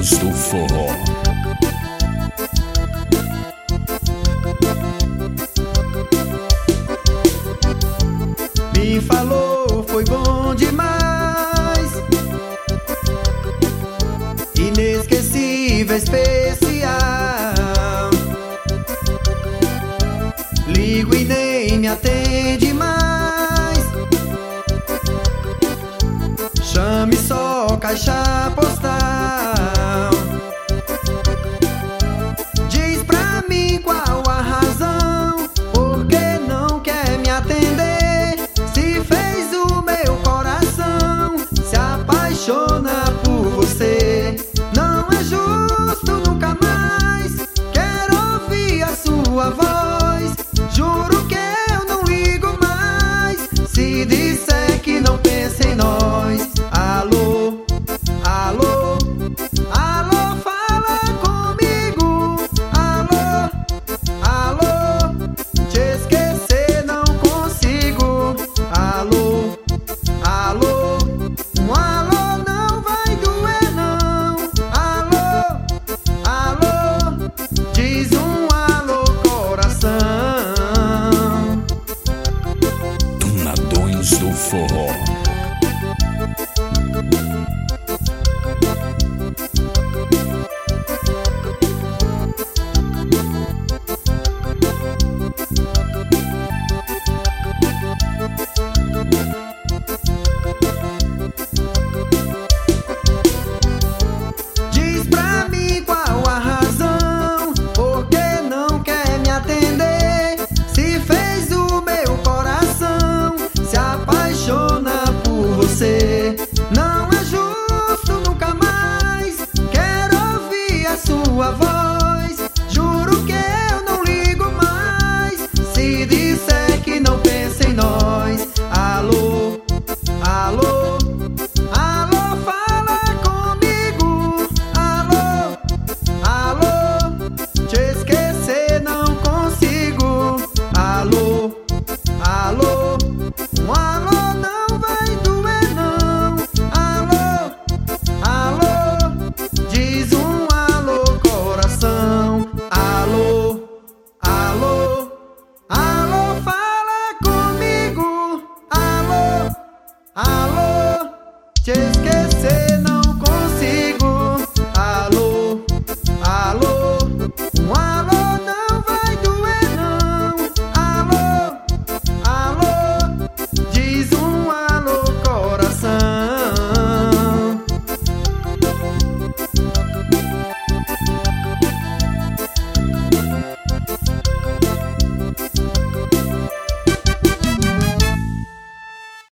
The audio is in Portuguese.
Tumadões do Forró. Me falou, foi bom demais, inesquecível, especial. Ligo e nem me atende mais, chame só caixa postal. Diz pra mim qual a razão, por que não quer me atender? Se fez o meu coração se apaixona por você. Não é justo, nunca mais quero ouvir a sua voz. Juro que eu não ligo mais se disser que não pensa em nós. Alô, alô, alô, fala comigo. Alô, alô, te esquecer não consigo. Alô, alô, um alô não vai doer não. Alô, alô, diz um alô coração. Tumadões do Forró.